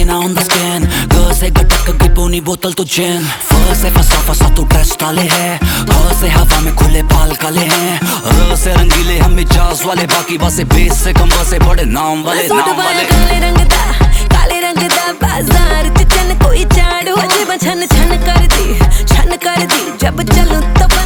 China on the skin, girl से गटक की पूनी बोतल तो जिन। फर से फसा तू ड्रेस डाले है, हवा से हवा में खुले बाल काले हैं। र से रंगीले हम मिजाज वाले, बाकी बासे बेस से कम से बड़े नाम वाले नाम वाले। काले रंग दा बाजार च चन कोई झाड़ू अजे छन छन कर दी जब चलूं तो